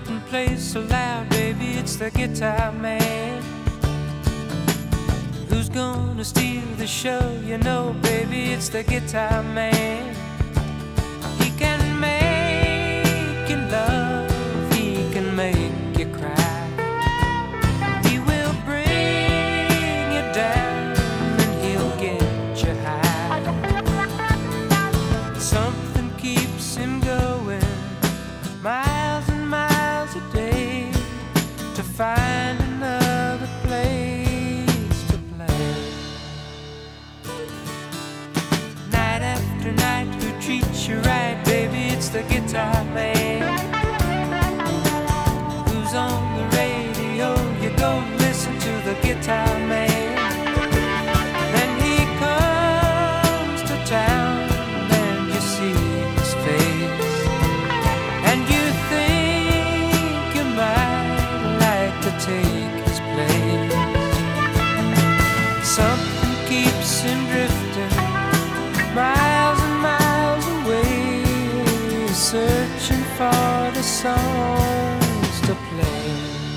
curtain plays so loud, baby, it's the guitar man. Who's gonna steal the show? You know, baby, it's the guitar man. He can make you love, he can make you cry. He will bring you down and he'll get you high. Something keeps him going miles and miles a day to find another place to play. Night after night, who treats you right, baby, it's the guitar man. Who's on the radio? You go listen to the guitar man. Then he comes to town and you see his face, and you think you might like to take his place. Something keeps him drifting miles and miles away, searching for the songs to play.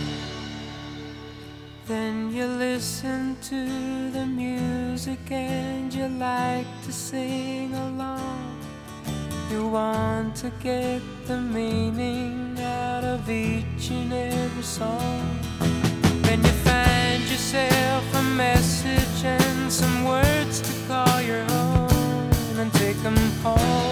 Then you listen to the music and you like to sing along. You want to get the meaning out of each and every song. When you find yourself a message and some words to call your own and take them home.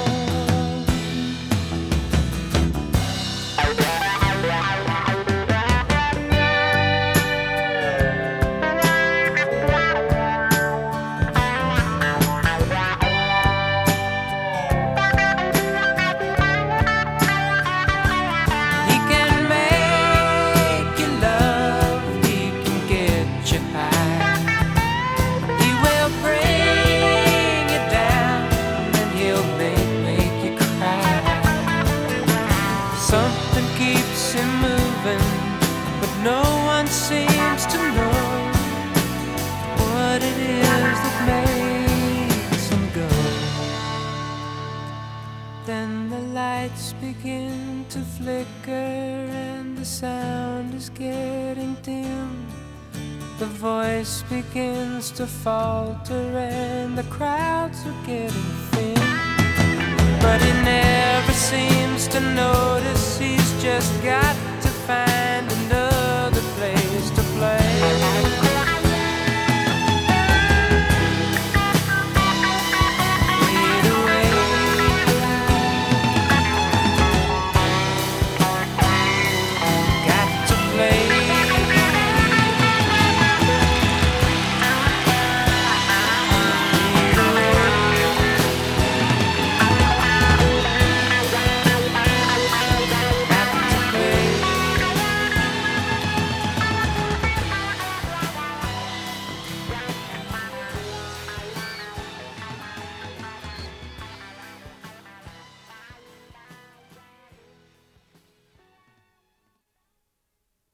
He can make you love, he can get you high. He will bring you down and he'll make you cry. Something keeps him moving, but no one seems to know what it is that makes him go. Then the lights begin to flicker and the sound is getting dim. The voice begins to falter and the crowds are getting thin. But he never seems to notice, he's just got to find